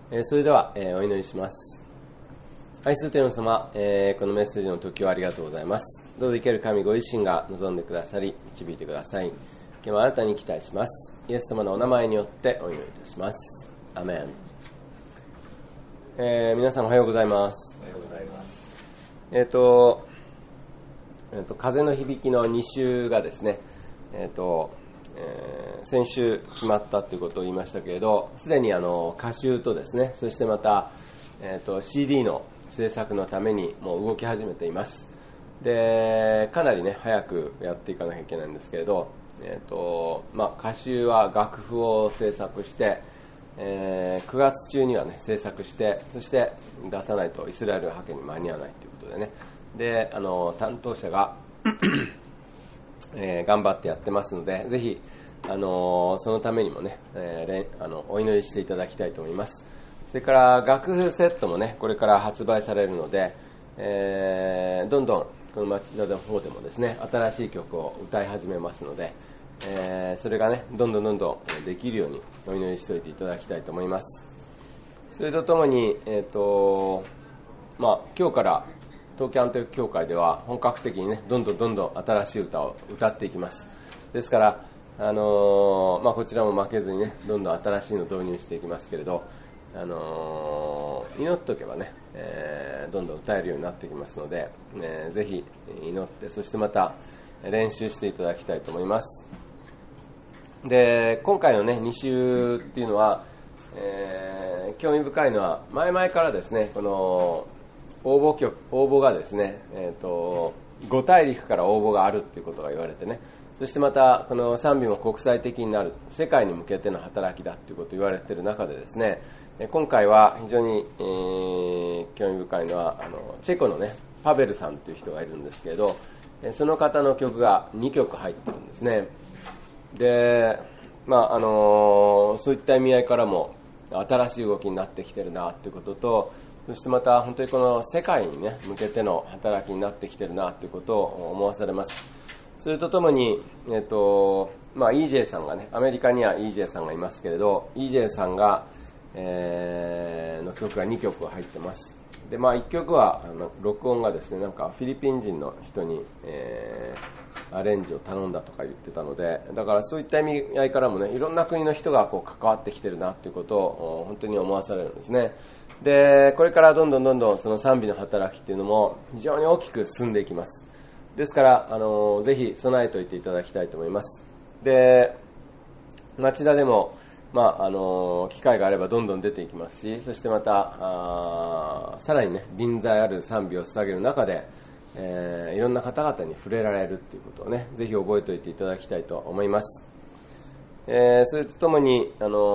それでは、お祈りします。愛する天の様、このメッセージの時をありがとうございます。どうぞ生ける神ご自身が望んでくださり、導いてください。今日はあなたに期待します。イエス様のお名前によってお祈りいたします。アメン。皆さんおはようございます。 おはようございます。 風の響きの2週がですね、先週決まったということを言いましたけれど、すでに歌集とですね、そしてまた、CD の制作のためにもう動き始めています。で、かなりね早くやっていかなきゃいけないんですけれど、歌集は楽譜を制作して、9月中にはね制作して、そして出さないとイスラエル派遣に間に合わないということでね、で担当者が頑張ってやってますので、ぜひそのためにもね、お祈りしていただきたいと思います。それから楽譜セットもねこれから発売されるので、どんどんこの町田の方でもですね新しい曲を歌い始めますので、それがねどんどんできるようにお祈りしておいていただきたいと思います。それとともに、今日から東京アンテオ教会では本格的にねどんどん新しい歌を歌っていきます。ですからこちらも負けずにねどんどん新しいのを導入していきますけれど、祈っておけばね、どんどん歌えるようになってきますので、ぜひ祈って、そしてまた練習していただきたいと思います。で、今回のね2週っていうのは、興味深いのは前々からですね、この応募がですね、5大陸から応募があるっていうことが言われてね、そしてまたこの賛美も国際的になる、世界に向けての働きだということを言われている中でですね、今回は非常に、興味深いのはチェコのねパベルさんという人がいるんですけれど、その方の曲が2曲入ってるんですね。で、そういった意味合いからも新しい動きになってきてるなということと、そしてまた本当にこの世界にね向けての働きになってきてるなということを思わされます。それとともに、EJ さんがね、アメリカには EJ さんがいますけれど、EJ さんが、の曲が2曲入ってます。で、1曲は録音がですね、なんかフィリピン人の人に、アレンジを頼んだとか言ってたので、だからそういった意味合いからもね、いろんな国の人がこう関わってきてるなということを本当に思わされるんですね。で、これからどんどんその賛美の働きっていうのも非常に大きく進んでいきます。ですから、ぜひ備えておいていただきたいと思います。で、町田でも、機会があればどんどん出ていきますし、そしてまた、さらにね、臨在ある賛美を捧げる中で、いろんな方々に触れられるということをね、ぜひ覚えておいていただきたいと思います。それとともに、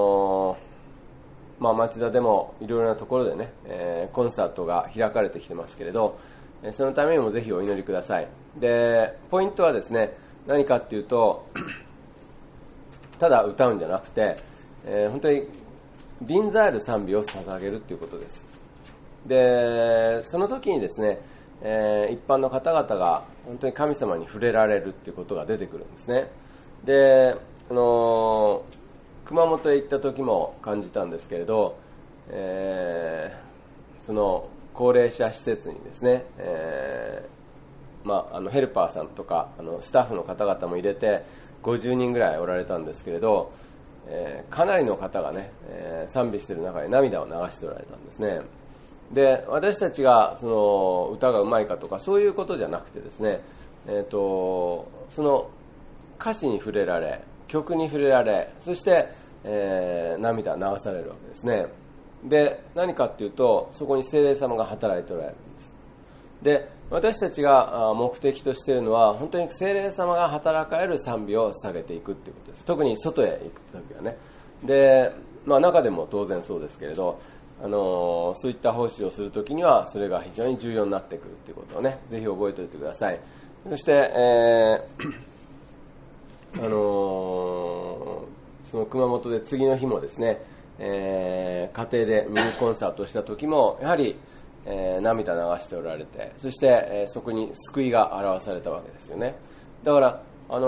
町田でもいろいろなところでね、コンサートが開かれてきてますけれど、そのためにもぜひお祈りください。で、ポイントはですね、何かっていうと、ただ歌うんじゃなくて、本当に臨在ある賛美を捧げるということです。で、その時にですね、一般の方々が本当に神様に触れられるということが出てくるんですね。で、熊本へ行った時も感じたんですけれど、その高齢者施設にですね、ヘルパーさんとかスタッフの方々も入れて50人ぐらいおられたんですけれど、かなりの方がね、賛美している中で涙を流しておられたんですね。で、私たちがその歌がうまいかとかそういうことじゃなくてですね、その歌詞に触れられ、曲に触れられ、そして、涙流されるわけですね。で、何かっていうと、そこに聖霊様が働いておられるんです。で、私たちが目的としているのは、本当に聖霊様が働かれる賛美を捧げていくっていうことです。特に外へ行くときはね。で、中でも当然そうですけれど、そういった奉仕をするときには、それが非常に重要になってくるっていうことをね、ぜひ覚えておいてください。そして、その熊本で次の日もですね、家庭でミニコンサートをした時もやはり、涙流しておられて、そして、そこに救いが表されたわけですよね。だからあ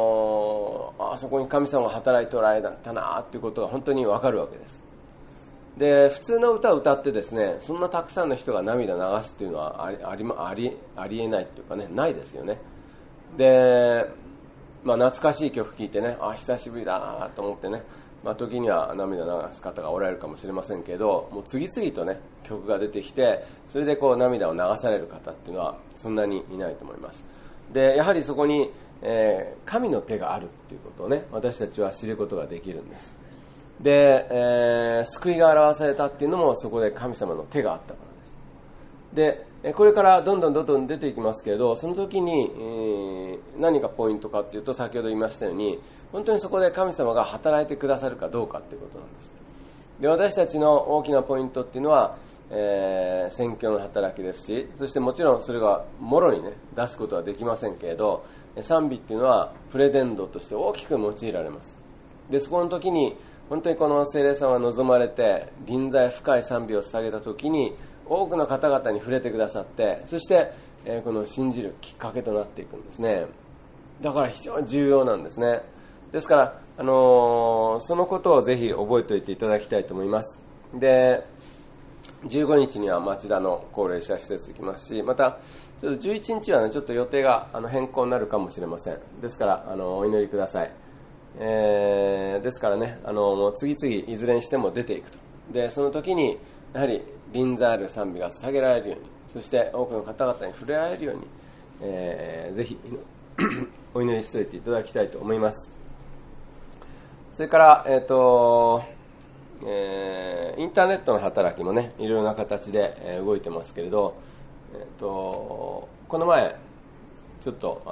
そこに神様が働いておられたなということが本当にわかるわけです。 で、普通の歌を歌ってですね、そんなたくさんの人が涙流すっていうのはありえないっていうかね、ないですよね。で、懐かしい曲聴いてね、久しぶりだなと思ってね、時には涙流す方がおられるかもしれませんけど、もう次々とね、曲が出てきて、それでこう涙を流される方っていうのはそんなにいないと思います。で、やはりそこに、神の手があるっていうことをね、私たちは知ることができるんです。で、救いが表されたっていうのもそこで神様の手があったからです。で、これからどんどん出ていきますけれど、その時に、何がポイントかっていうと、先ほど言いましたように、本当にそこで神様が働いてくださるかどうかっていうことなんです。で、私たちの大きなポイントっていうのは、宣教の働きですし、そしてもちろんそれがもろにね、出すことはできませんけれど、賛美っていうのはプレゼントとして大きく用いられます。で、そこの時に、本当にこの聖霊様が望まれて、臨在深い賛美を捧げた時に、多くの方々に触れてくださって、そして、この信じるきっかけとなっていくんですね。だから非常に重要なんですね。ですから、そのことをぜひ覚えておいていただきたいと思います。で、15日には町田の高齢者施設行きますし、また、ちょっと11日はね、ちょっと予定が変更になるかもしれません。ですから、お祈りください。ですからね、もう次々いずれにしても出ていくと。で、その時に、やはり臨在ある賛美が捧げられるように、そして多くの方々に触れ合えるように、ぜひお祈りしておいていただきたいと思います。それから、インターネットの働きもね、いろいろな形で、動いてますけれど、この前、ちょっと、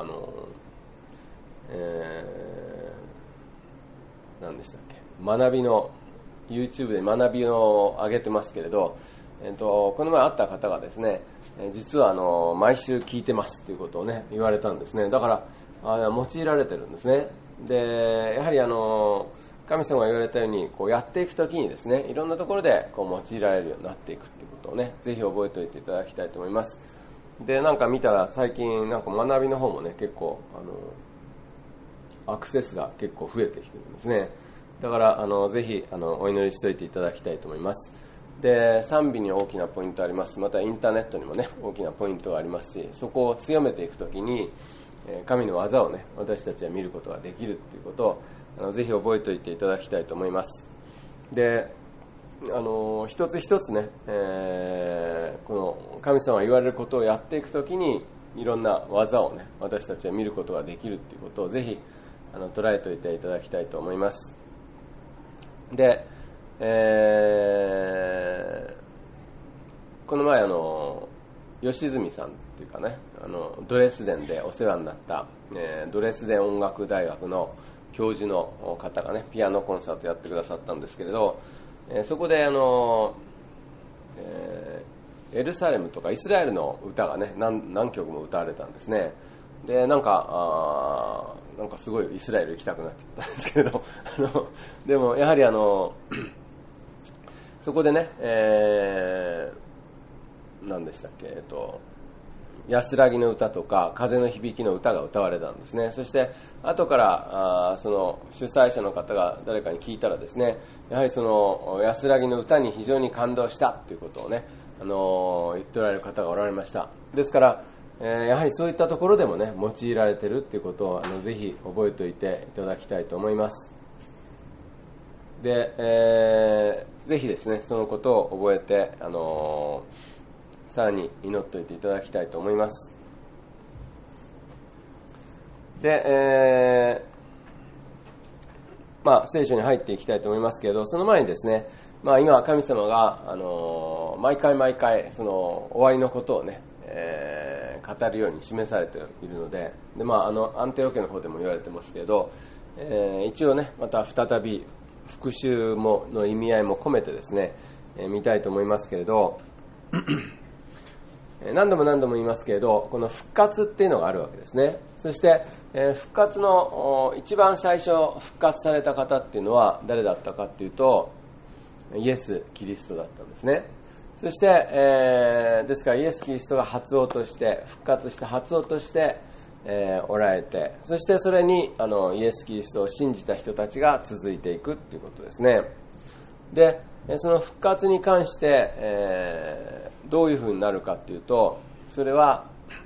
何でしたっけ、学びの、YouTube で学びを上げてますけれど、この前会った方がですね、実は毎週聞いてますということをね、言われたんですね。だから用いられてるんですね。で、やはり神様が言われたようにこうやっていくときにですね、いろんなところでこう用いられるようになっていくということをね、ぜひ覚えておいていただきたいと思います。で、なんか見たら最近なんか学びの方もね、結構アクセスが結構増えてきてるんですね。だからぜひお祈りしておいていただきたいと思います。で、賛美に大きなポイントあります。またインターネットにもね、大きなポイントがありますし、そこを強めていくときに神の技をね、私たちは見ることができるということをぜひ覚えておいていただきたいと思います。で、一つ一つね、この神様が言われることをやっていくときにいろんな技をね、私たちは見ることができるということをぜひ捉えておいていただきたいと思います。で、この前吉住さんっていうかね、ドレスデンでお世話になった、ドレスデン音楽大学の教授の方がね、ピアノコンサートやってくださったんですけれど、そこでエルサレムとかイスラエルの歌がね、何曲も歌われたんですね。で、なんかすごいイスラエル行きたくなっちゃったんですけれどでもやはりそこでね、何でしたっけ、安らぎの歌とか風の響きの歌が歌われたんですね。そして後からその主催者の方が誰かに聞いたらですね、やはりその安らぎの歌に非常に感動したということをね、言っておられる方がおられました。ですからやはりそういったところでもね、用いられているということをぜひ覚えておいていただきたいと思います。で、ぜひですね、そのことを覚えてさらに祈っておいていただきたいと思います。で、聖書に入っていきたいと思いますけれど、その前にですね、今神様が毎回その終わりのことをね、語るように示されているので、アンテオ家の方でも言われてますけれど、一応ね、また再び復讐の意味合いも込めてですね、見たいと思いますけれど何度も言いますけれど、この復活っていうのがあるわけですね。そして、復活の一番最初復活された方っていうのは誰だったかっていうと、イエス・キリストだったんですね。そして、ですからイエス・キリストが初王として復活して初王としておられて、そしてそれにイエス・キリストを信じた人たちが続いていくっていうことですね。 で、その復活に関して、どういうふうになるかっていうと、それは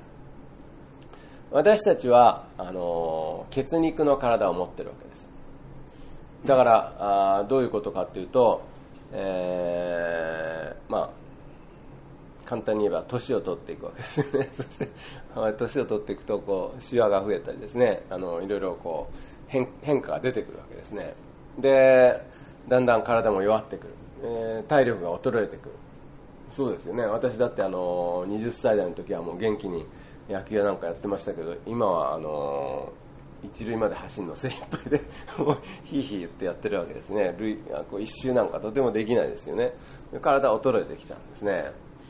私たちは血肉の体を持ってるわけです。だからどういうことかっていうと、簡単に言えば年を取っていくわけですよね。そして年を取っていくとこうシワが増えたりですね、いろいろこう変化が出てくるわけですね。で、だんだん体も弱ってくる、体力が衰えてくる。そうですよね。私だって20歳代の時はもう元気に野球やなんかやってましたけど、今は一塁まで走るの精一杯でもうヒーヒー言ってやってるわけですね。こう一周なんかとてもできないですよね。体が衰えてきちゃうんですね。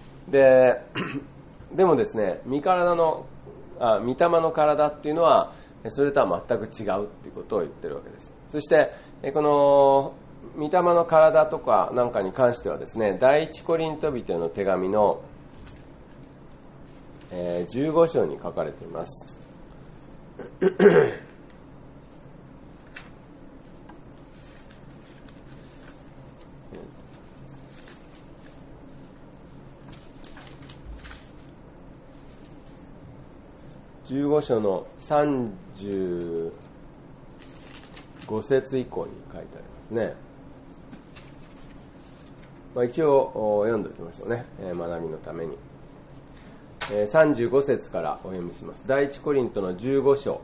でもですね、御霊の体っていうのはそれとは全く違うっていうことを言ってるわけです。そしてこの御霊の体とかなんかに関してはですね、第一コリント人への手紙の15章に書かれています。15章の35節以降に書いてありますね。一応読んでおきましょうね、学びのために。35節からお読みします。第一コリントの15章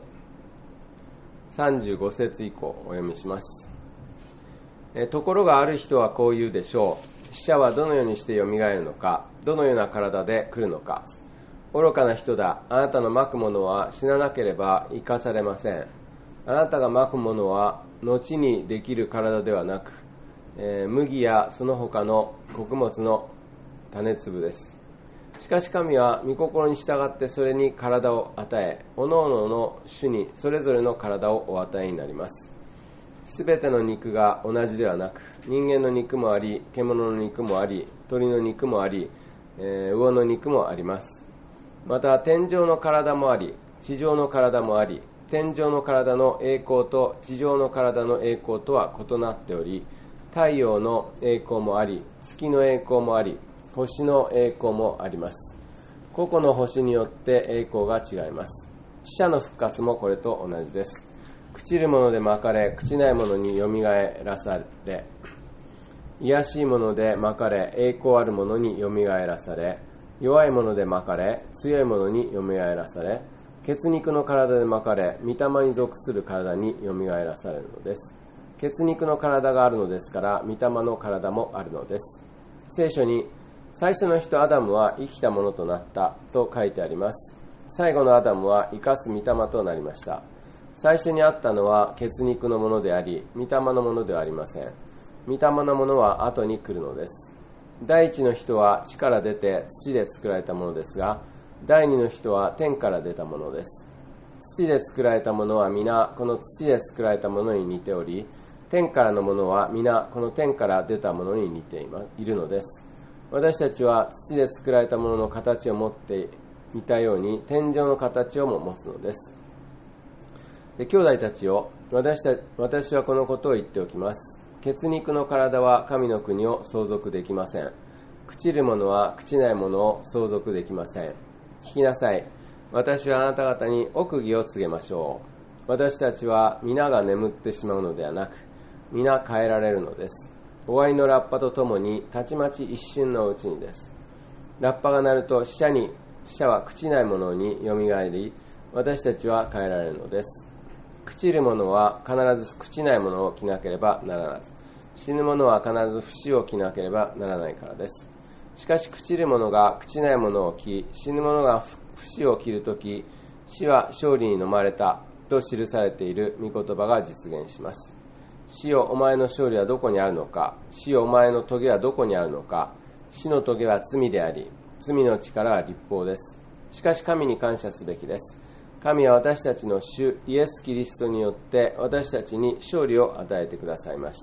35節以降お読みします。ところがある人はこう言うでしょう。死者はどのようにしてよみがえるのか、どのような体で来るのか。愚かな人だ。あなたのまくものは死ななければ生かされません。あなたがまくものは後にできる体ではなく、麦やその他の穀物の種粒です。しかし神は御心に従ってそれに体を与え、おのおのの種にそれぞれの体をお与えになります。すべての肉が同じではなく、人間の肉もあり、獣の肉もあり、鳥の肉もあり、魚の肉もあります。また天上の体もあり、地上の体もあり、天上の体の栄光と地上の体の栄光とは異なっており、太陽の栄光もあり、月の栄光もあり、星の栄光もあります。個々の星によって栄光が違います。死者の復活もこれと同じです。朽ちるものでまかれ、朽ちないものによみがえらされ、卑しいものでまかれ、栄光あるものによみがえらされ、弱いものでまかれ、強いものによみがえらされ、血肉の体でまかれ、御霊に属する体によみがえらされるのです。血肉の体があるのですから、御霊の体もあるのです。聖書に、最初の人アダムは生きたものとなったと書いてあります。最後のアダムは生かす御霊となりました。最初にあったのは血肉のものであり、御霊のものではありません。御霊のものは後に来るのです。第一の人は地から出て土で作られたものですが、第二の人は天から出たものです。土で作られたものは皆この土で作られたものに似ており、天からのものは皆この天から出たものに似ているのです。私たちは土で作られたものの形を持っていたように、天上の形をも持つのです。で、兄弟たちよ、私はこのことを言っておきます。血肉の体は神の国を相続できません。朽ちるものは朽ちないものを相続できません。聞きなさい。私はあなた方に奥義を告げましょう。私たちは皆が眠ってしまうのではなく、皆変えられるのです。終わりのラッパとともに、たちまち一瞬のうちにです。ラッパが鳴ると死者は朽ちないものによみがえり、私たちは変えられるのです。朽ちるものは必ず朽ちないものを着なければならない。死ぬものは必ず不死を着なければならないからです。しかし朽ちるものが朽ちないものを着、死ぬものが不死を着るとき、死は勝利に飲まれたと記されている御言葉が実現します。死よ、お前の勝利はどこにあるのか。死よ、お前の棘はどこにあるのか。死の棘は罪であり、罪の力は立法です。しかし神に感謝すべきです。神は私たちの主イエス・キリストによって私たちに勝利を与えてくださいました。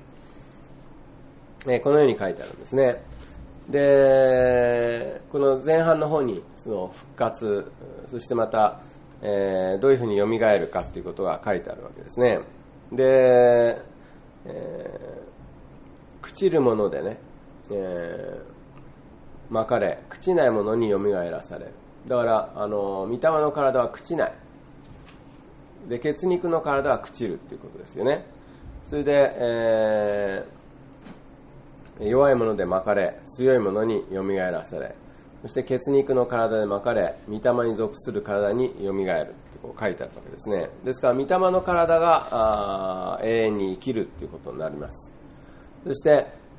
このように書いてあるんですね。で、この前半の方にその復活、そしてまた、どういうふうによみがえるかということが書いてあるわけですね。で、 朽ちるものでね、まかれ、朽ちないものによみがえらされる。だから、御霊の体は朽ちない。で、血肉の体は朽ちるっていうことですよね。それで、弱いものでまかれ、強いものによみがえらされ、そして血肉の体でまかれ、御霊に属する体によみがえるってこう書いてあるわけですね。ですから、御霊の体が永遠に生きるっていうことになります。そして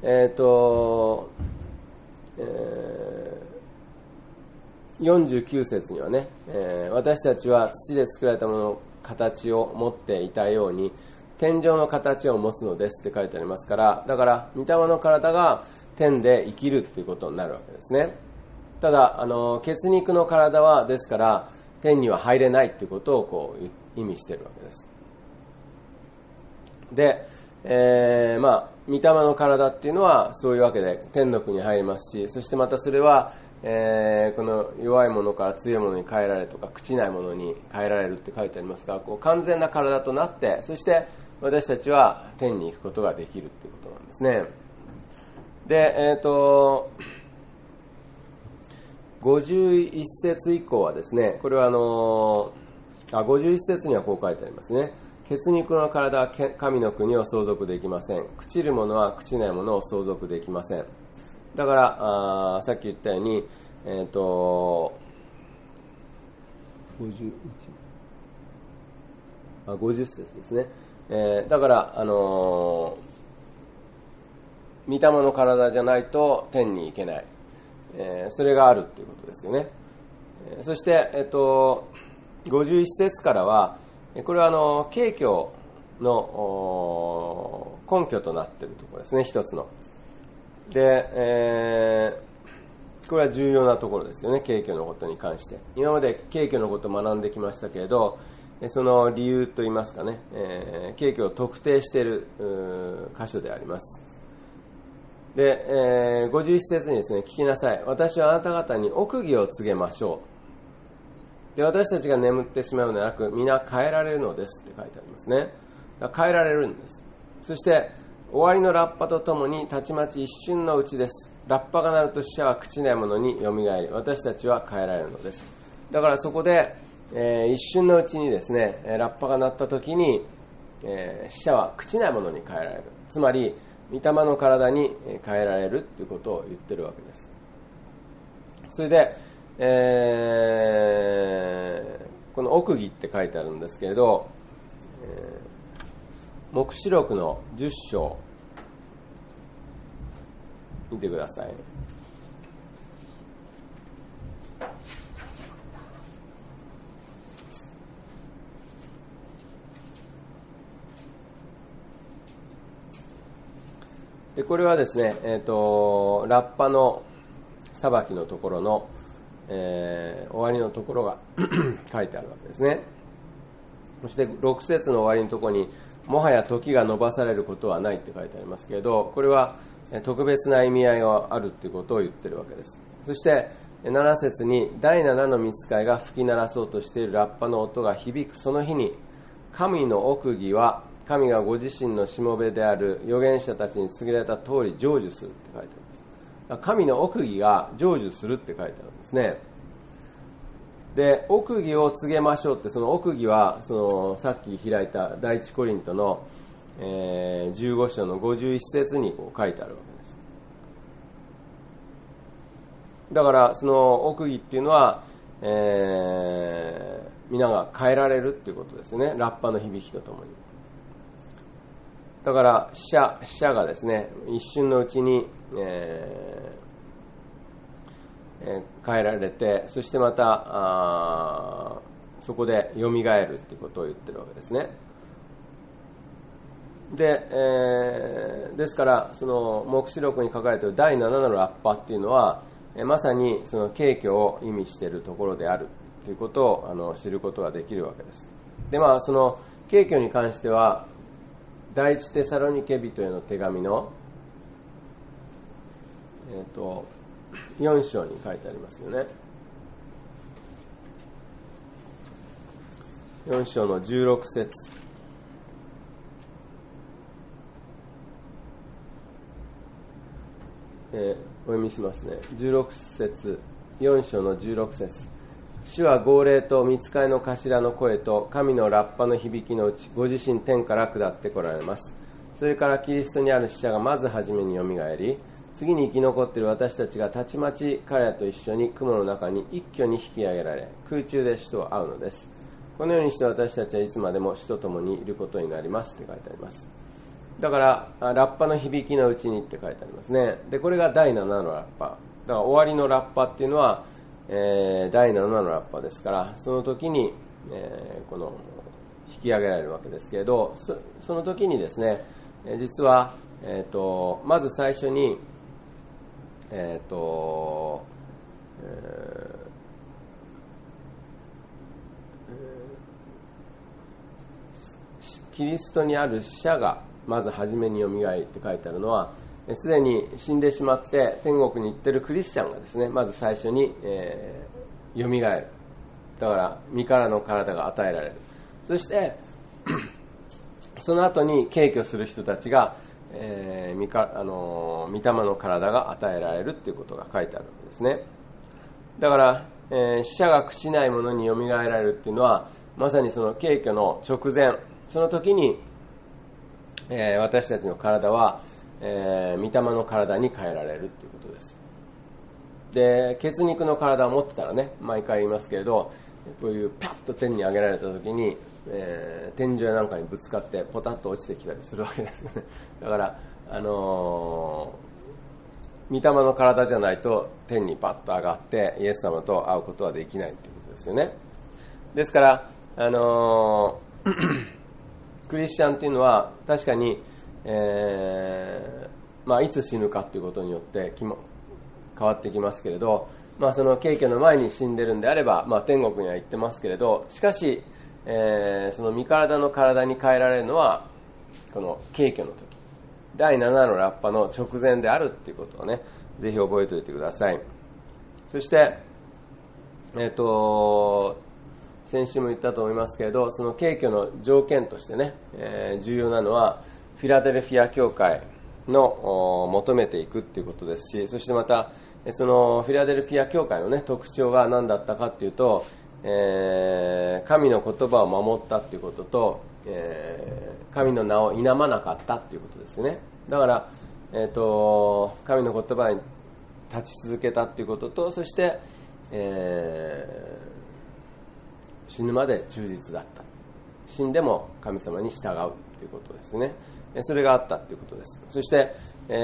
、49節にはね、私たちは土で作られたものの形を持っていたように、天上の形を持つのですって書いてありますから、だから、御霊の体が天で生きるっていうことになるわけですね。ただ、血肉の体は、ですから、天には入れないっていうことをこう意味しているわけです。で、御霊の体っていうのはそういうわけで天の国に入りますし、そしてまたそれは、この弱いものから強いものに変えられるとか朽ちないものに変えられるって書いてありますが、こう完全な体となって、そして私たちは天に行くことができるということなんですね。で、51節以降はですね、これは51節にはこう書いてありますね。血肉の体は神の国を相続できません。朽ちるものは朽ちないものを相続できません。だから、さっき言ったように、50節ですね。だから、御霊の体じゃないと天に行けない。それがあるっていうことですよね。そして、51節からは、これは景況の根拠となっているところですね、一つの。で、これは重要なところですよね、景況のことに関して。今まで景況のことを学んできましたけれど、その理由といいますかね、景況を特定している箇所であります。で、51節にですね、聞きなさい。私はあなた方に奥義を告げましょう。で、私たちが眠ってしまうのではなく、皆変えられるのですって書いてありますね。だから変えられるんです。そして、終わりのラッパとともに、たちまち一瞬のうちです。ラッパが鳴ると死者は朽ちないものによみがえり、私たちは変えられるのです。だからそこで、一瞬のうちにですね、ラッパが鳴った時に、死者は朽ちないものに変えられる。つまり、御霊の体に変えられるということを言ってるわけです。それで、この奥義って書いてあるんですけれど、黙示録の10章見てください。で、これはですね、ラッパの裁きのところの、終わりのところが書いてあるわけですね。そして6節の終わりのところに、もはや時が延ばされることはないって書いてありますけれど、これは特別な意味合いがあるということを言っているわけです。そして7節に、第7の御使いが吹き鳴らそうとしているラッパの音が響くその日に、神の奥義は神がご自身のしもべである預言者たちに告げられた通り成就するって書いてあります。神の奥義が成就するって書いてあるんですね。で、奥義を告げましょうって、その奥義は、さっき開いた第一コリントの、15章の51節にこう書いてあるわけです。だから、その奥義っていうのは、皆が変えられるっていうことですね。ラッパの響きとともに。だから、死者がですね、一瞬のうちに、変えられて、そしてまたそこで蘇るっていうことを言ってるわけですね。で、ですからその黙示録に書かれている第7のラッパっていうのは、まさにその景況を意味しているところであるということを知ることができるわけです。で、その景況に関しては第一テサロニケ人への手紙の4章に書いてありますよね。4章の16節。 お読みしますね。16節、4章の16節。主は号令と御使いの頭の声と神のラッパの響きのうち、ご自身天から下って来られます。それからキリストにある死者がまずはじめによみがえり、次に生き残っている私たちがたちまち彼らと一緒に雲の中に一挙に引き上げられ、空中で主と会うのです。このようにして私たちはいつまでも主と共にいることになりますって書いてあります。だから、ラッパの響きのうちにって書いてありますね。で、これが第7のラッパ。だから終わりのラッパっていうのは、第7のラッパですから、その時に、この引き上げられるわけですけれど、その時にですね、実は、まず最初に、キリストにある死者がまず初めによみがえりって書いてあるのは、すでに死んでしまって天国に行っているクリスチャンがですね、まず最初に、よみがえる。だから身からの体が与えられる。そしてその後に敬虚する人たちが、御霊の体が与えられるっていうことが書いてあるわけですね。だから、死者が朽ちないものによみがえられるっていうのは、まさにその敬虚の直前、その時に、私たちの体は、御霊の体に変えられるということです。で、血肉の体を持ってたらね、毎回言いますけれど、こういうパッと天に上げられた時に、天井やなんかにぶつかってポタッと落ちてきたりするわけですよね。だから、御霊の体じゃないと天にパッと上がってイエス様と会うことはできないということですよね。ですから、クリスチャンっていうのは確かに、いつ死ぬかということによって変わってきますけれど、その敬虚の前に死んでるんであれば、天国には行ってますけれど、しかし、その身体の体に変えられるのはこの敬虚の時、第7のラッパの直前であるっていうことをね、ぜひ覚えておいてください。そして、先週も言ったと思いますけれど、その敬虚の条件としてね、重要なのはフィラデルフィア教会の求めていくっていうことですし、そしてまたそのフィラデルフィア教会のね、特徴が何だったかっていうと、神の言葉を守ったっていうことと、神の名を否まなかったっていうことですね。だから、神の言葉に立ち続けたっていうことと、そして、死ぬまで忠実だった。死んでも神様に従うっていうことですね。それがあったっていうことです。そして、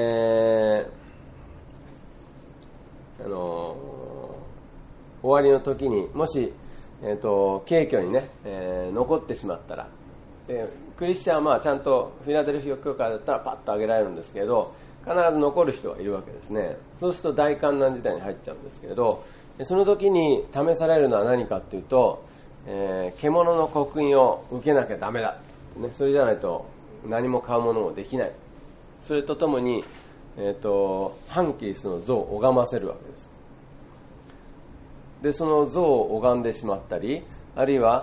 終わりの時にもし、敬虚にね、残ってしまったら、クリスチャンはちゃんとフィラデルフィア教会だったらパッと上げられるんですけれど、必ず残る人がいるわけですね。そうすると大観難時代に入っちゃうんですけれど、その時に試されるのは何かっていうと、獣の刻印を受けなきゃダメだ、ね、それじゃないと何も買うものもできない。それとともに、反キリストの像を拝ませるわけです。で、その像を拝んでしまったり、あるいは、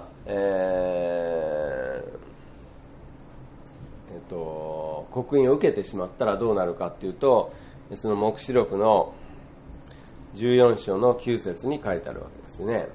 刻印を受けてしまったらどうなるかっていうと、その黙示録の14章の9節に書いてあるわけですね。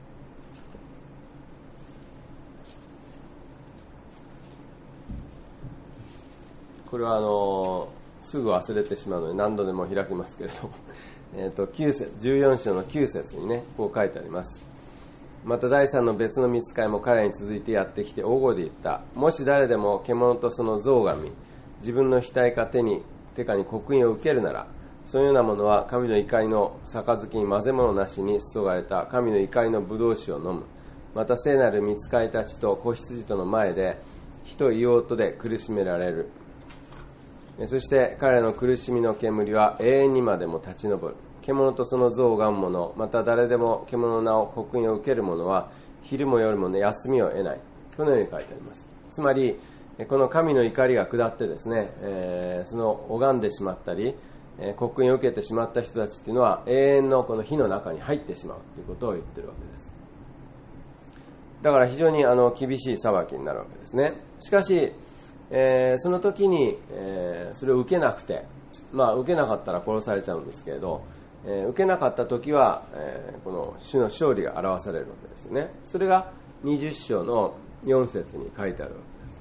これはすぐ忘れてしまうので何度でも開きますけれども14章の9節にね、こう書いてあります。また第三の別の御使いも彼に続いてやってきて大声で言った。もし誰でも獣とその像が見、自分の額か手かに刻印を受けるなら、そのようなものは神の怒りの杯に混ぜ物なしに注がれた神の怒りの葡萄酒を飲む。また聖なる御使いたちと子羊との前で火と硫黄とで苦しめられる。そして彼らの苦しみの煙は永遠にまでも立ち上る。獣とその像を拝む者、また誰でも獣の名を刻印を受ける者は昼も夜も、休みを得ない。このように書いてあります。つまりこの神の怒りが下ってですね、その拝んでしまったり刻印を受けてしまった人たちっていうのは永遠のこの火の中に入ってしまうということを言ってるわけです。だから非常に厳しい裁きになるわけですね。しかしその時に、それを受けなくて、 受けなかったら殺されちゃうんですけれど、受けなかった時は、この主の勝利が表されるわけですよね。それが20章の4節に書いてあるわ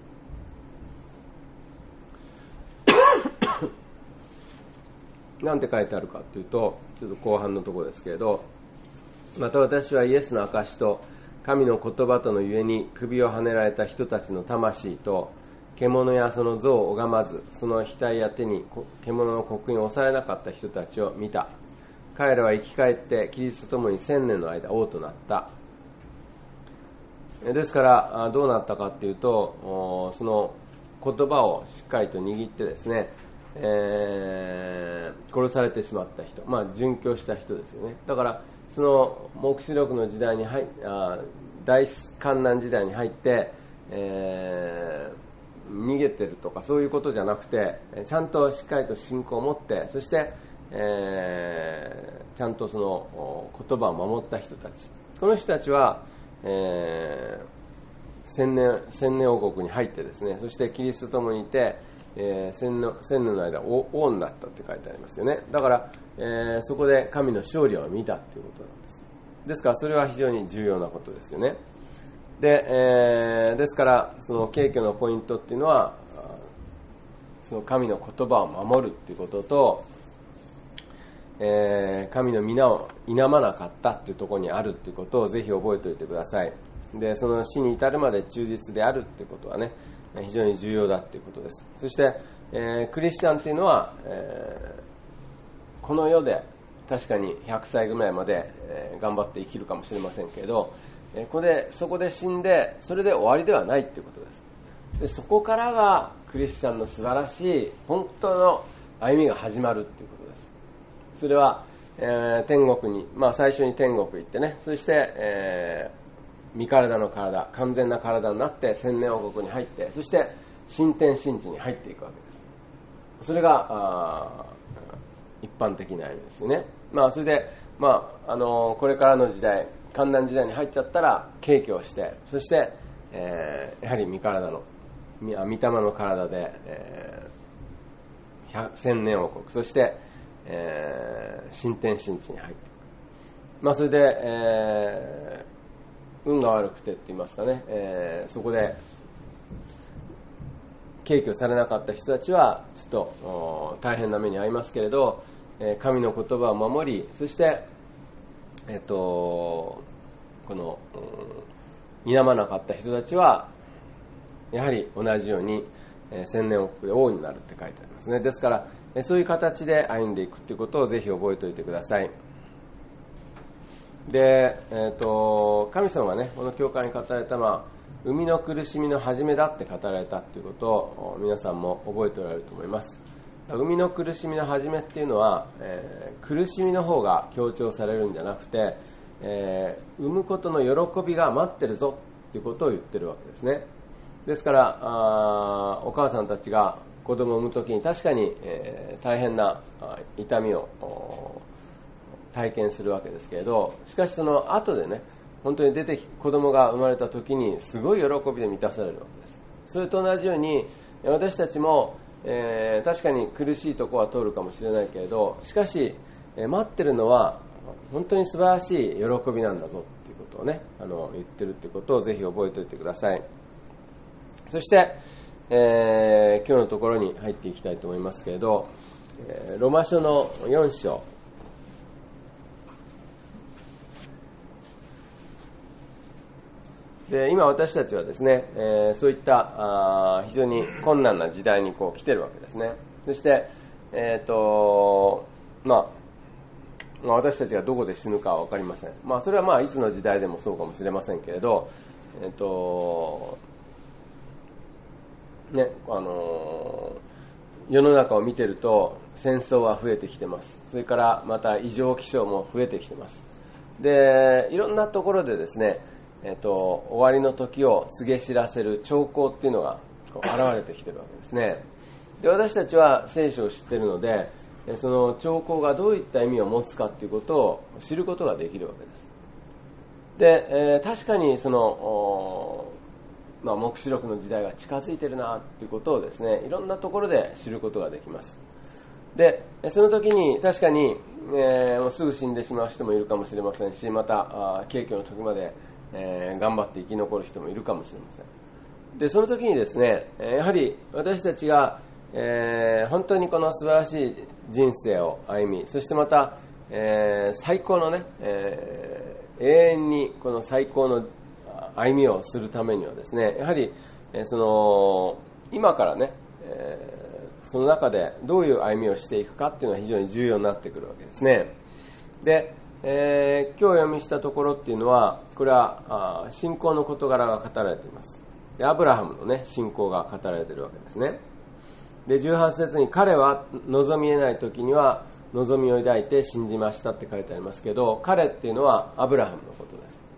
けです。なんて書いてあるかというと、ちょっと後半のところですけれど、また私はイエスの証と神の言葉とのゆえに首をはねられた人たちの魂と、獣やその像を拝まず、その額や手に獣の刻印を押されなかった人たちを見た。彼らは生き返ってキリストと共に1000年の間王となった。ですからどうなったかというと、その言葉をしっかりと握ってですね、殺されてしまった人、殉教した人ですよね。だからその黙示録の時代に大観難時代に入って、逃げてるとかそういうことじゃなくて、ちゃんとしっかりと信仰を持って、そして、ちゃんとその言葉を守った人たち、この人たちは、千年王国に入ってですね、そしてキリストと共にいて、千年の間王になったって書いてありますよね。だから、そこで神の勝利を見たということなんです。ですからそれは非常に重要なことですよね。で、ですからその景挙のポイントっていうのは、その神の言葉を守るっていうことと、神の皆を否まなかったっていうところにあるっていうことをぜひ覚えておいてください。で、その死に至るまで忠実であるっていうことはね、非常に重要だっていうことです。そして、クリスチャンっていうのは、この世で確かに100歳ぐらいまで、頑張って生きるかもしれませんけれど、そこで死んでそれで終わりではないっていうことです。で、そこからがクリスチャンの素晴らしい本当の歩みが始まるっていうことです。それは、天国に、最初に天国行ってね、そして、身体の体、完全な体になって千年王国に入って、そして新天新地に入っていくわけです。それが一般的な歩みですよね。それで、これからの時代、観難時代に入っちゃったら景挙をして、そして、やはり御霊の体で、千年王国、そして、新天新地に入っていく。それで、運が悪くてって言いますかね、そこで景挙されなかった人たちはちょっと大変な目に遭いますけれど、神の言葉を守り、そしてこの否まなかった人たちはやはり同じように千年王国で王になるって書いてありますね。ですからそういう形で歩んでいくということをぜひ覚えておいてください。で、神様がね、この教会に語られた生みの苦しみの始めだって語られたということを皆さんも覚えておられると思います。生みの苦しみの始めっていうのは、苦しみの方が強調されるんじゃなくて、産むことの喜びが待ってるぞっていうことを言ってるわけですね。ですからお母さんたちが子供を産むときに確かに、大変な痛みを体験するわけですけれど、しかしその後でね、本当に子供が生まれた時にすごい喜びで満たされるわけです。それと同じように私たちも、確かに苦しいところは通るかもしれないけれど、しかし、待ってるのは本当に素晴らしい喜びなんだぞっていうことをね、言ってるっていうことをぜひ覚えておいてください。そして、今日のところに入っていきたいと思いますけれど、ロマ書の4章で、今私たちはですね、そういった非常に困難な時代に来てるわけですね。そして、私たちがどこで死ぬかは分かりません。それはいつの時代でもそうかもしれませんけれど、世の中を見てると戦争は増えてきてます。それからまた異常気象も増えてきてます。で、いろんなところでですね、終わりの時を告げ知らせる兆候っていうのが現れてきてるわけですね。で、私たちは聖書を知っているので、その兆候がどういった意味を持つかっていうことを知ることができるわけです。で、確かにその黙示録の時代が近づいているなっていうことをですね、いろんなところで知ることができます。 で、その時に確かに、もうすぐ死んでしまう人もいるかもしれませんし、また景気の時まで、頑張って生き残る人もいるかもしれません。で、その時にですね、やはり私たちが、本当にこの素晴らしい人生を歩み、そしてまた、最高のね、永遠にこの最高の歩みをするためにはですね、やはり、今からね、その中でどういう歩みをしていくかっていうのは非常に重要になってくるわけですね。で、今日読みしたところっていうのは、これは信仰の事柄が語られています。で、アブラハムのね、信仰が語られているわけですね。で、18節に彼は望み得ない時には望みを抱いて信じましたって書いてありますけど、彼っていうのはアブラハムのこと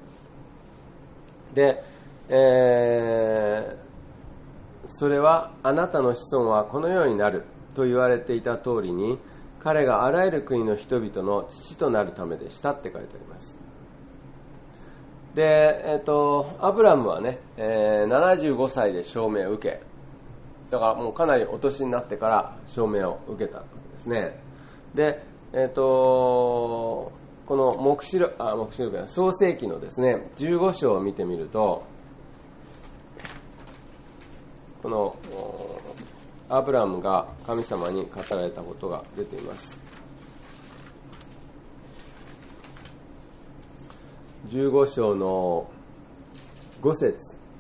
です。で、それはあなたの子孫はこのようになると言われていた通りに、彼があらゆる国の人々の父となるためでしたって書いてあります。で、アブラムはね、75歳で証明を受け、だからもうかなりお年になってから証明を受けたんですね。で、この黙示録や創世記のですね、15章を見てみると、このアブラムが神様に語られたことが出ています。15章の5節、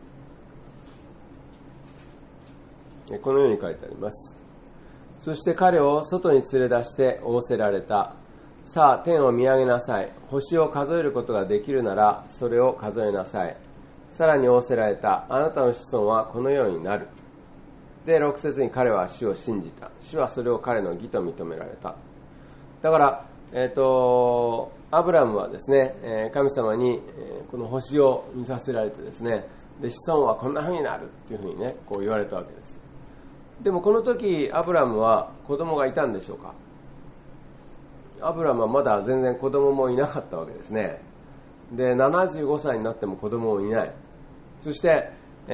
このように書いてあります。そして彼を外に連れ出して仰せられた。さあ天を見上げなさい。星を数えることができるならそれを数えなさい。さらに仰せられた。あなたの子孫はこのようになる。で、6節に彼は主を信じた。主はそれを彼の義と認められた。だから、アブラムはですね、神様にこの星を見させられてですね、で、子孫はこんな風になるっていうふうにね、こう言われたわけです。でもこの時、アブラムは子供がいたんでしょうか？アブラムはまだ全然子供もいなかったわけですね。で、75歳になっても子供もいない。そして、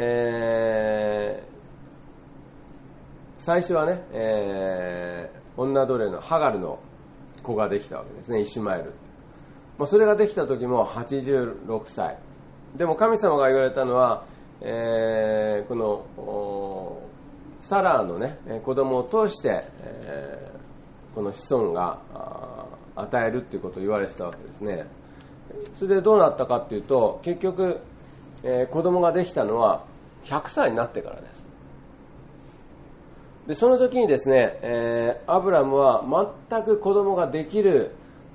最初はね、女奴隷のハガルの子ができたわけですね、イシュマエル。それができた時も86歳。でも神様が言われたのは、このサラーのね、子供を通して、この子孫が与えるっていうことを言われてたわけですね。それでどうなったかっていうと、結局、子供ができたのは100歳になってからです。で、その時にですね、アブラムは全く子供ができる、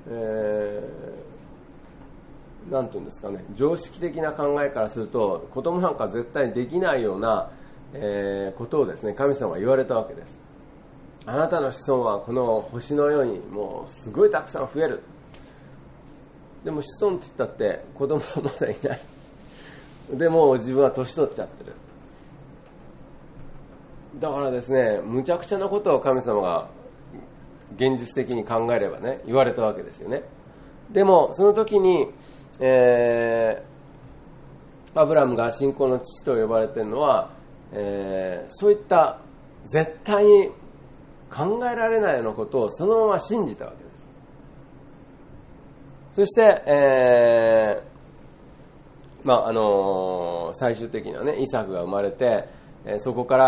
なんていうんですかね、常識的な考えからすると、子供なんか絶対できないような、ことをですね、神様は言われたわけです。あなたの子孫はこの星のようにもうすごいたくさん増える。でも子孫って言ったって子供はまだいない。でも自分は年取っちゃってる。だからですね、むちゃくちゃなことを神様が現実的に考えればね、言われたわけですよね。でもその時に、アブラムが信仰の父と呼ばれているのは、そういった絶対に考えられないようなことをそのまま信じたわけです。そして、最終的にはね、イサクが生まれて、そこから、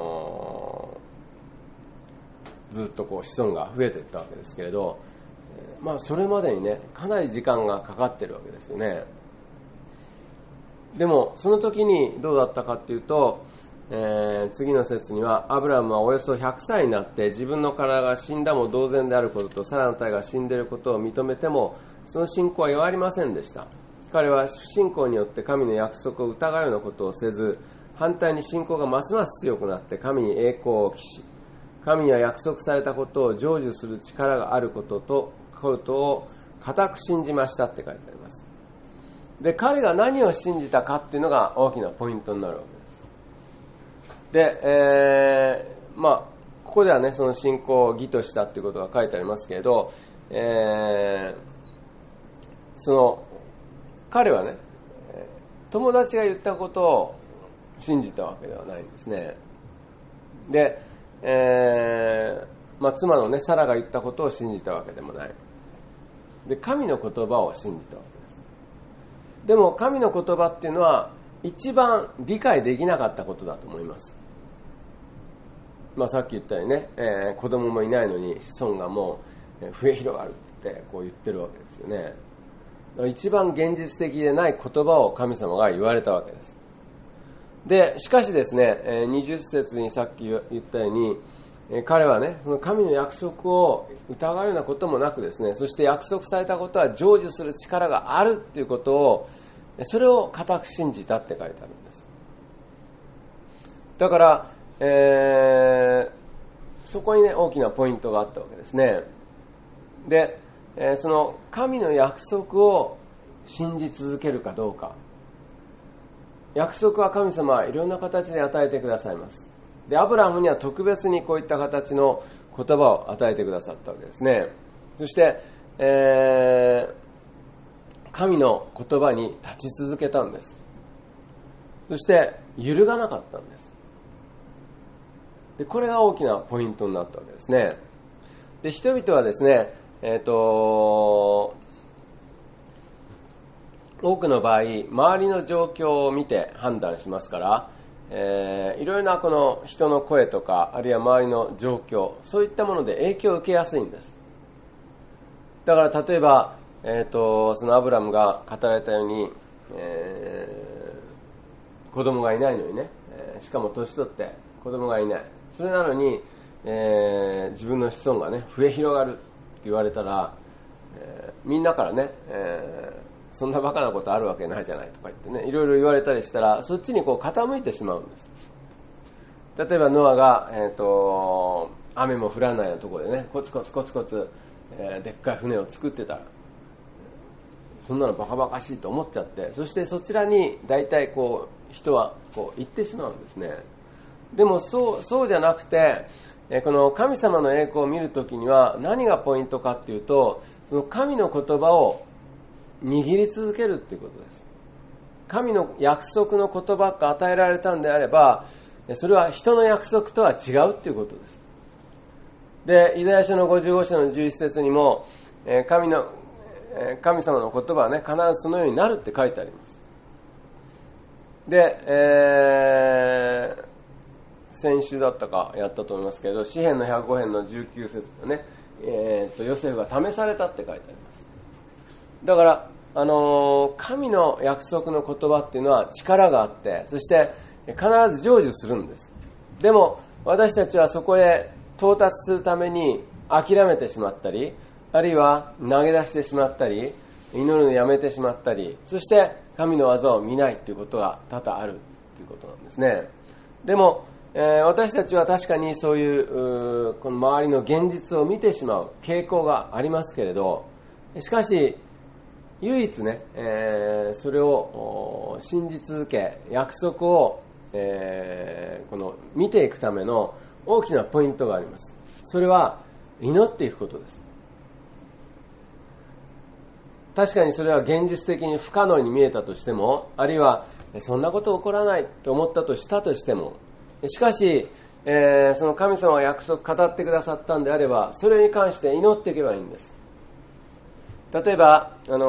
ずっとこう子孫が増えていったわけですけれど、それまでにね、かなり時間がかかっているわけですよね。でもその時にどうだったかっていうと、次の節には、アブラムはおよそ100歳になって自分の体が死んだも同然であることとサラの体が死んでいることを認めても、その信仰は弱りませんでした。彼は不信仰によって神の約束を疑うようなことをせず、反対に信仰がますます強くなって神に栄光を期し、神には約束されたことを成就する力があることを固く信じましたって書いてあります。で、彼が何を信じたかっていうのが大きなポイントになるわけです。で、ここではね、その信仰を義としたっていうことが書いてありますけれど、彼はね、友達が言ったことを信じたわけではないんですね。で、 妻のね、サラが言ったことを信じたわけでもない。で、神の言葉を信じたわけです。でも、神の言葉っていうのは、一番理解できなかったことだと思います。さっき言ったようにね、子供もいないのに子孫がもう増え広がるってこう言ってるわけですよね。一番現実的でない言葉を神様が言われたわけです。で、しかしですね、20節にさっき言ったように、彼はね、その神の約束を疑うようなこともなくですね、そして約束されたことは成就する力があるっていうことを、それを固く信じたって書いてあるんです。だから、そこにね、大きなポイントがあったわけですね。で、その神の約束を信じ続けるかどうか。約束は神様はいろんな形で与えてくださいます。で、アブラハムには特別にこういった形の言葉を与えてくださったわけですね。そして、神の言葉に立ち続けたんです。そして揺るがなかったんです。で、これが大きなポイントになったわけですね。で、人々はですね、多くの場合、周りの状況を見て判断しますから、いろいろなこの人の声とか、あるいは周りの状況、そういったもので影響を受けやすいんです。だから例えば、そのアブラムが語られたように、子供がいないのにね、しかも年取って子供がいない。それなのに、自分の子孫がね、増え広がるって言われたら、みんなからね、そんなバカなことあるわけないじゃないとか言ってね、いろいろ言われたりしたら、そっちにこう傾いてしまうんです。例えばノアが、雨も降らないようなところでね、コツコツ、でっかい船を作ってたら、そんなのバカバカしいと思っちゃって、そしてそちらに大体こう人はこう行ってしまうんですね。でもそうじゃなくて、この神様の栄光を見るときには何がポイントかっていうと、その神の言葉を握り続けるっていうことです。神の約束の言葉が与えられたんであれば、それは人の約束とは違うっていうことです。で、イザヤ書の55章の11節にも、神様の言葉はね、必ずそのようになるって書いてあります。で、先週だったかやったと思いますけど、詩編の105編の19節でね、ヨセフが試されたって書いてあります。だから、神の約束の言葉っていうのは力があって、そして必ず成就するんです。でも、私たちはそこへ到達するために諦めてしまったり、あるいは投げ出してしまったり、祈るのをやめてしまったり、そして神の技を見ないということが多々あるということなんですね。でも、私たちは確かにそういうこの周りの現実を見てしまう傾向がありますけれど、しかし唯一ね、それを信じ続け、約束を、この見ていくための大きなポイントがあります。それは祈っていくことです。確かにそれは現実的に不可能に見えたとしても、あるいはそんなこと起こらないと思ったとしたとしても、しかし、その神様が約束語ってくださったんであれば、それに関して祈っていけばいいんです。例えば、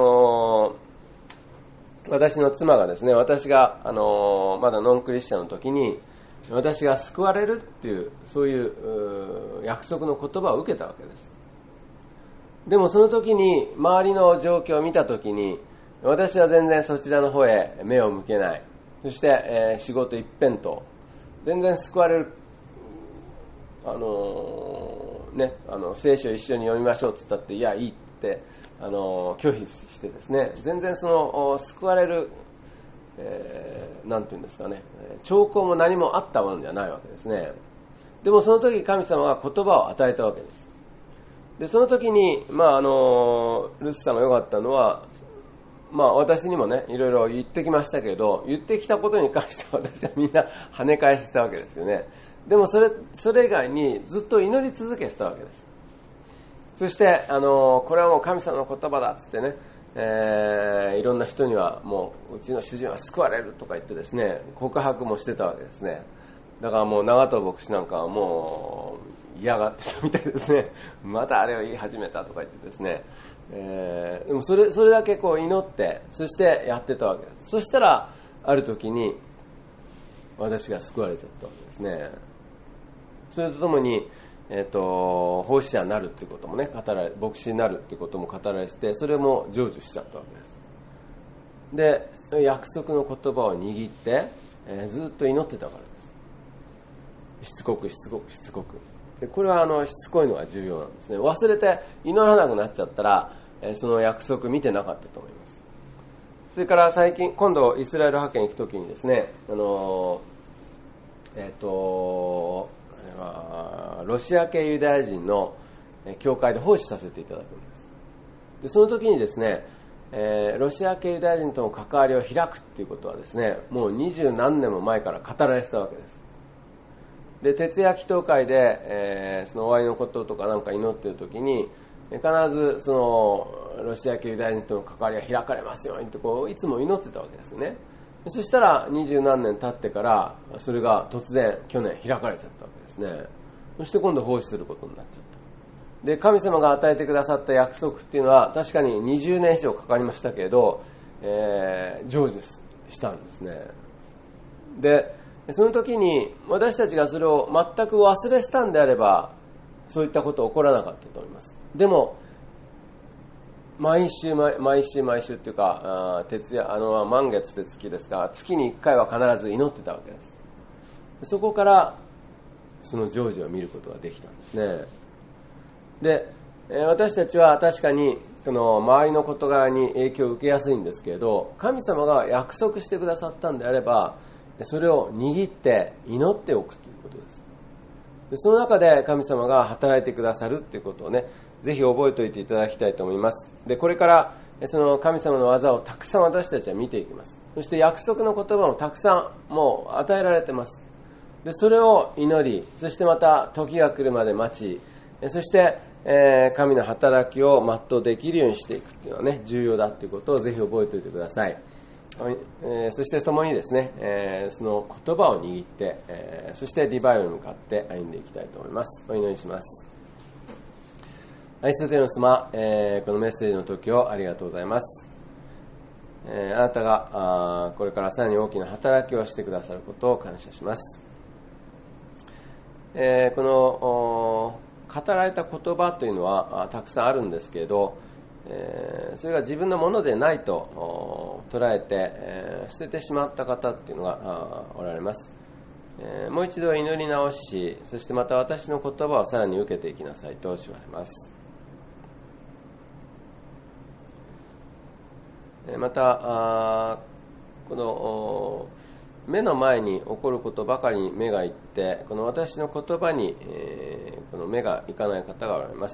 私の妻がですね、私が、まだノンクリスチャンの時に、私が救われるっていう、そういう約束の言葉を受けたわけです。でもその時に、周りの状況を見た時に、私は全然そちらの方へ目を向けない。そして、仕事一辺倒。全然救われる、聖書を一緒に読みましょうって言ったって、いや、いいって、拒否してですね、全然その、救われる、なんていうんですかね、兆候も何もあったものではないわけですね。でもその時神様は言葉を与えたわけです。で、その時に、ルスさんが良かったのは、私にもね、いろいろ言ってきましたけど、言ってきたことに関して私はみんな跳ね返したわけですよね。でもそれ以外にずっと祈り続けてたわけです。そして、これはもう神様の言葉だっつってね、いろんな人にはもう、うちの主人は救われるとか言ってですね、告白もしてたわけですね。だからもう長藤牧師なんかはも嫌がってたみたいですね。またあれを言い始めたとか言ってですね、でもそれだけこう祈って、そしてやってたわけです。そしたらある時に私が救われちゃったわけですね。それとともに、奉仕者になるってこともね、牧師になるってことも語られて、それも成就しちゃったわけです。で、約束の言葉を握って、ずっと祈ってたからです。しつこくで、これはしつこいのが重要なんですね。忘れて祈らなくなっちゃったら、その約束見てなかったと思います。それから今度イスラエル派遣に行くときにですね、ロシア系ユダヤ人の教会で奉仕させていただくんです。で、その時にですね、ロシア系ユダヤ人との関わりを開くっていうことはですね、もう20何年も前から語られてたわけです。で、徹夜祈祷会で、その終わりのこととかなんか祈っている時に、必ずそのロシア系ユダヤ人との関わりが開かれますようにってこういつも祈ってたわけですよね。そしたら20何年経ってからそれが突然去年開かれちゃったわけですね。そして今度奉仕することになっちゃった。で、神様が与えてくださった約束っていうのは確かに20年以上かかりましたけれど、成就したんですね。で、その時に私たちがそれを全く忘れてたんであればそういったことは起こらなかったと思います。でも毎週っていうか、徹夜、満月って月ですが、月に1回は必ず祈ってたわけです。そこからその成就を見ることができたんですね。で、私たちは確かにその周りの事柄に影響を受けやすいんですけれど、神様が約束してくださったんであれば、それを握って祈っておくということです。で、その中で神様が働いてくださるということをね、ぜひ覚えておいていただきたいと思います。で、これからその神様の技をたくさん私たちは見ていきます。そして約束の言葉もたくさんもう与えられています。で、それを祈り、そしてまた時が来るまで待ち、そして神の働きを全うできるようにしていくっていうのはね、重要だということをぜひ覚えておいてください。そして共にですね、その言葉を握って、そしてリバイバルに向かって歩んでいきたいと思います。お祈りします。愛する天の様、このメッセージの時をありがとうございます。あなたがこれからさらに大きな働きをしてくださることを感謝します。この語られた言葉というのはたくさんあるんですけれど、それが自分のものでないと捉えて、捨ててしまった方っていうのがおられます。もう一度祈り直し、そしてまた私の言葉をさらに受けていきなさいと言われます。またこの目の前に起こることばかりに目がいって、この私の言葉に、この目がいかない方がおられます。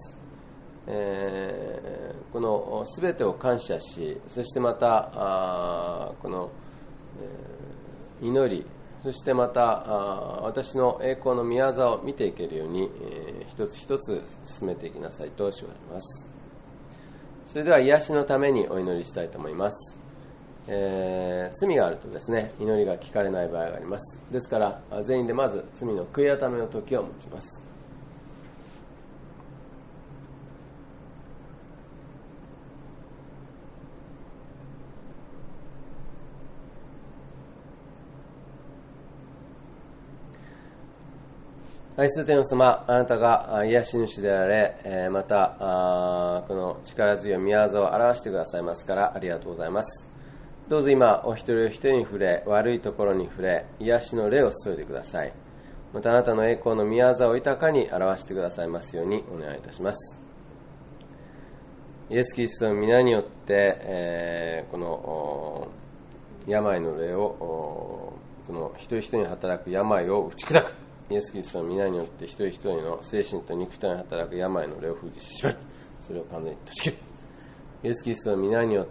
この全てを感謝し、そしてまたこの、祈り、そしてまた私の栄光の宮座を見ていけるように、一つ一つ進めていきなさいと言われます。それでは癒しのためにお祈りしたいと思います。罪があるとですね、祈りが聞かれない場合があります。ですから全員でまず罪の悔い改めの時を持ちます。愛する天の様、あなたが癒し主であれ、またこの力強い宮座を表してくださいますからありがとうございます。どうぞ今お一人お一人に触れ、悪いところに触れ、癒しの霊を注いでください。またあなたの栄光の宮座を豊かに表してくださいますようにお願いいたします。イエス・キリストの皆によって、この病の霊を、この一人一人に働く病を打ち砕く。イエス・キリストの皆によって一人一人の精神と肉体に働く病の霊を封じしめる。それを完全に断ち切る。イエス・キリストの皆によって、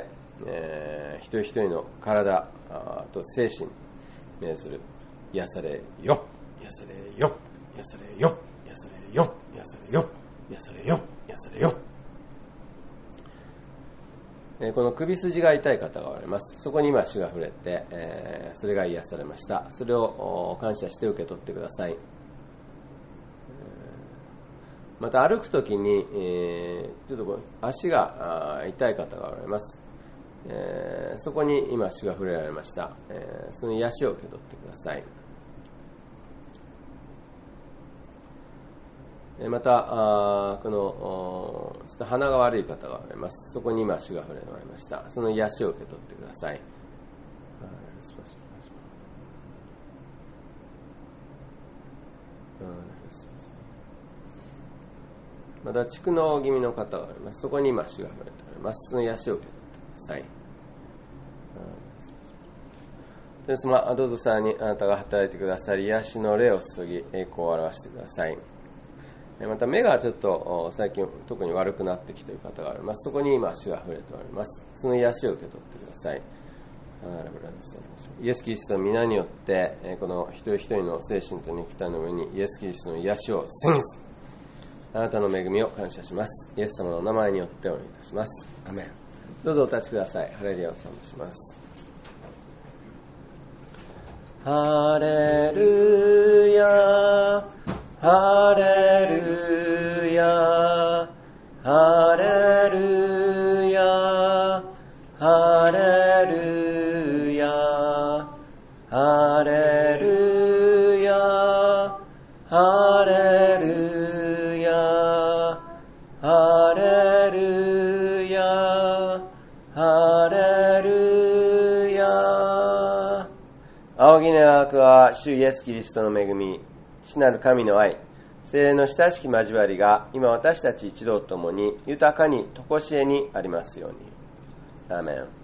一人一人の体と精神命ずる。癒されよ、癒されよ、癒されよ、癒されよ、癒されよ、癒されよ、癒されよ。この首筋が痛い方がおられます。そこに今主が触れて、それが癒されました。それを感謝して受け取ってください。 また歩くときに、ちょっと足が痛い方がおられます。そこに今主が触れられました。その癒しを受け取ってください。またこのちょっと鼻が悪い方がおられます。そこに今主が触れられました。その癒しを受け取ってください。また蓄膿気味の方がおります。そこに今主が触れております。その癒しを受け取ってください。ですどうぞさらにあなたが働いてくださり、癒しの霊を注ぎ栄光を表してください。また目がちょっと最近特に悪くなってきている方がおります。そこに今主が触れております。その癒しを受け取ってください。イエス・キリストの皆によってこの一人一人の精神と肉体の上にイエス・キリストの癒しを宣言する。あなたの恵みを感謝します。イエス様のお名前によってお願いいたします。アメン。どうぞお立ちください。ハレルヤを賛美します。ハレルヤ、ハレルヤ、ハレルヤ、ハレルヤ、ハレルヤ、ハレルヤ、ハレルヤ、ハレルヤ。仰ぎ願わくは主イエスキリストの恵み、父なる神の愛、聖霊の親しき交わりが今私たち一同ともに豊かに常しえにありますように。アーメン。